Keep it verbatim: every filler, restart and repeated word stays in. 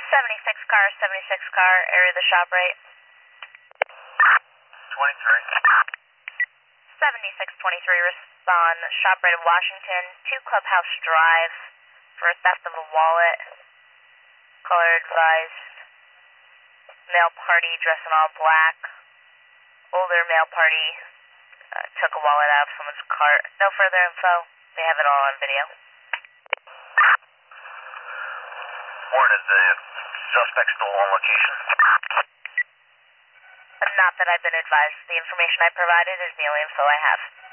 seventy-six car, seventy-six car, area of the shop right. twenty-three. seventy-six twenty-three, respond, shop right of Washington, two Clubhouse Drive, for a theft of a wallet. Caller advised, male party dressed in all black. Older male party uh, took a wallet out of someone's cart. No further info. They have it all on video. Warren, is the suspect still on location? Not that I've been advised. The information I provided is the only info I have.